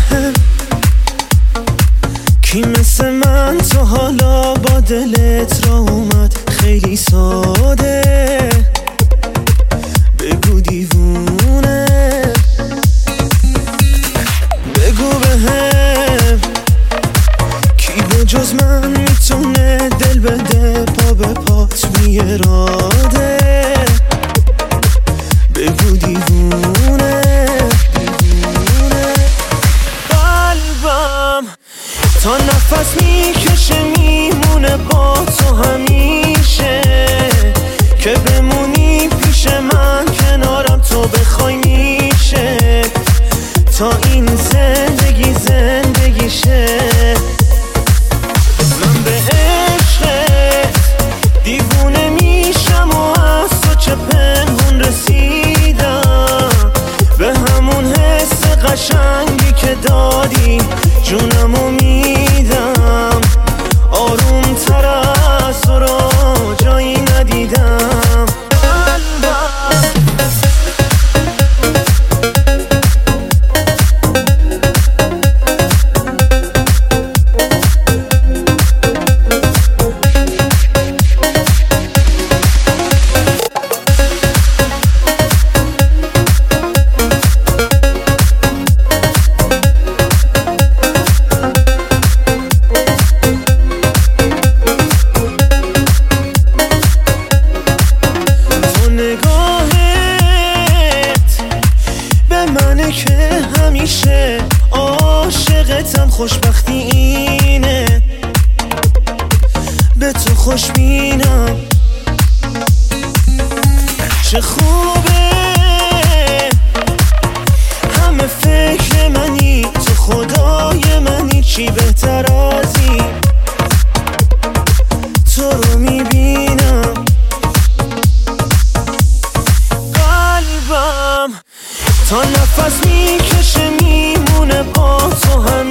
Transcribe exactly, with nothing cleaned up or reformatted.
بهم کی مثل من تو حالا با دلت را اومد خیلی ساده بگو دیوونه بگو بهم کی به جز من میتونه دل بده پا به پات بی اراده بگو دیوونه دیوونه قلبم تا نفس میکشه میمونه با تو همیشه که بمونی پیش من کنارم تو بخوای میشه تا این زندگی زندگیشه من به عشقت دیوونه میشم و از تو چه پنهون رسیدم به همون حس قشنگی که دادی جونمو میدم آروم تر از تو رو جایی ندیدم منه که همیشه عاشقتم خوشبختی اینه به تو خوشبینم چه خوبه همه فکر منی تو خدای منی چی بهتر از این تو رو میبینم قلبم تا نفس میکشه میمونه با تو هم